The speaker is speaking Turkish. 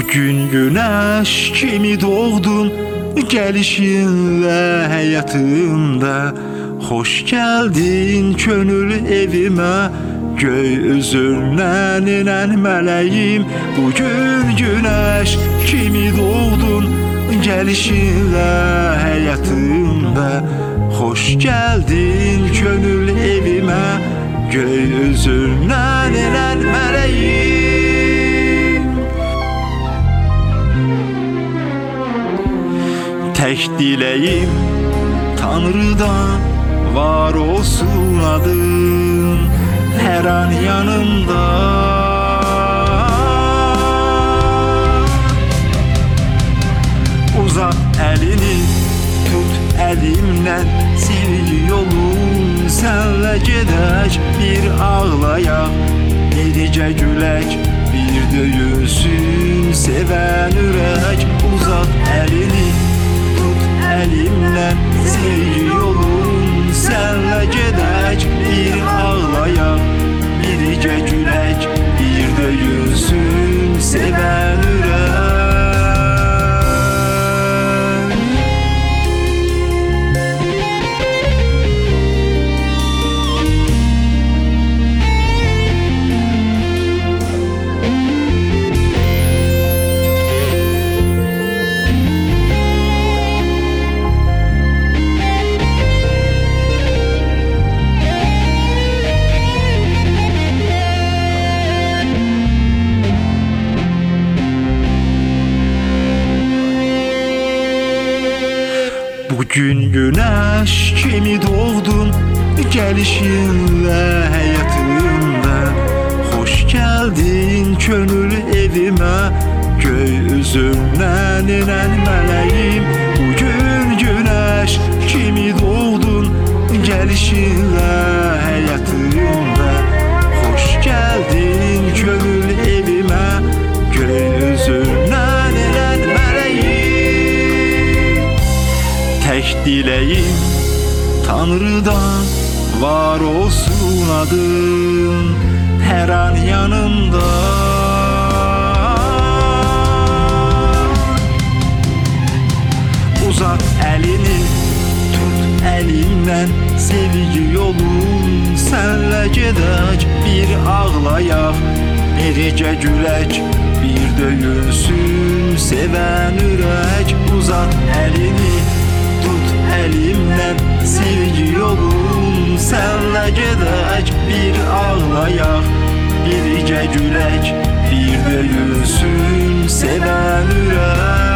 Bugün güneş kimi doğdun, gelişinle hayatımda. Hoş geldin könül evime, gökyüzünden inen meleğim. Bugün güneş kimi doğdun, gelişinle hayatımda. Hoş geldin könül evime, gökyüzünden inen meleğim. Tek dileğim Tanrı'dan, var olsun adın her an yanımda. Uzat elini, tut elimden, sevgi yolun senle gedək. Bir ağlayak, biricə gülək, bir döyülsün seven ürək. Uzat elini, elimden, sevgi yolun senle gedək. Bir ağlayak, biricə gülək, bir döyülsün seven ürək. Bugün güneş kimi doğdun, gelişinle hayatımda. Hoş geldin könül evime, gökyüzünden inen meleğim. Bugün güneş kimi doğdun, gelişinle hayatımda. Hoş geldin könül evime, gökyüzünden inen meleğim. Tek dileğim Tanrı'dan, var olsun adın her an yanımda. Uzat elini, tut elimden, sevgi yolun senle gedək. Bir ağlayak, biricə gülək, bir döyülsün seven ürək. Uzat elini, elimden, sevgi yolun senle gedək. Bir ağlayak, biricə gülək, bir döyülsün seven ürək.